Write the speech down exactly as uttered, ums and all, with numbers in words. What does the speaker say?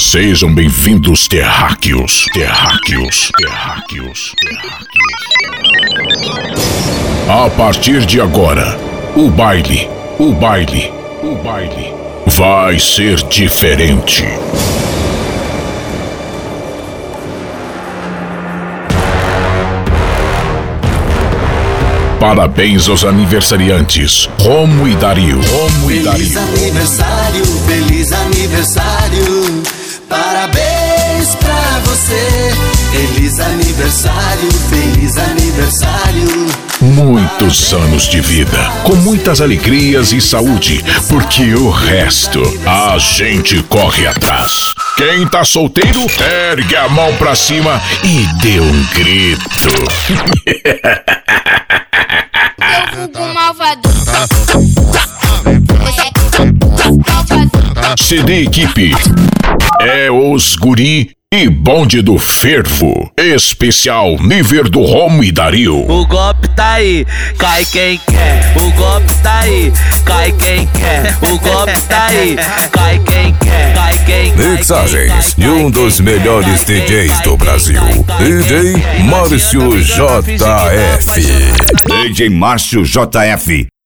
Sejam bem-vindos, terráqueos, terráqueos, terráqueos, terráqueos. A partir de agora, o baile, o baile, o baile vai ser diferente. Parabéns aos aniversariantes, Romo e Dario. Romo e Dario. Feliz aniversário, feliz aniversário. Parabéns pra você. Feliz aniversário, feliz aniversário. Muitos anos de vida, com muitas alegrias e saúde, porque o resto a gente corre atrás. Quem tá solteiro, ergue a mão pra cima e dê um grito. C D Equipe é os guri e bonde do fervo. Especial nível do Romo e Dario. O golpe tá aí, cai quem quer. O golpe tá aí, cai quem quer. O golpe tá aí, cai quem quer. Cai quem quer. Mixagens de um dos melhores D Js do Brasil, D J Márcio J F. D J Márcio J F.